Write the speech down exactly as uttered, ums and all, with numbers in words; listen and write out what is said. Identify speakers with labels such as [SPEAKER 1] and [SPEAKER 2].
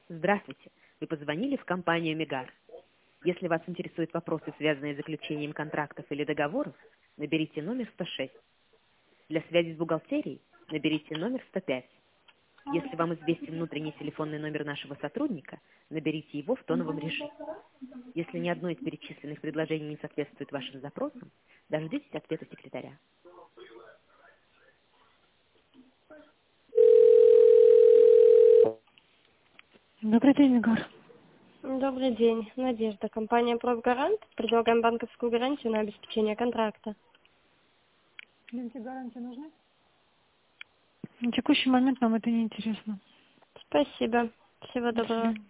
[SPEAKER 1] Здравствуйте. Вы позвонили в компанию Мегар. Если вас интересуют вопросы, связанные с заключением контрактов или договоров, наберите номер сто шесть. Для связи с бухгалтерией наберите номер сто пять. Если вам известен внутренний телефонный номер нашего сотрудника, наберите его в тоновом режиме. Если ни одно из перечисленных предложений не соответствует вашим запросам, дождитесь ответа секретаря.
[SPEAKER 2] Добрый день, Егор.
[SPEAKER 3] Добрый день. Надежда. Компания «Профгарант». Предлагаем банковскую гарантию на обеспечение контракта.
[SPEAKER 2] Клиенты гарантии нужны? На текущий момент нам это не интересно.
[SPEAKER 3] Спасибо. Всего доброго.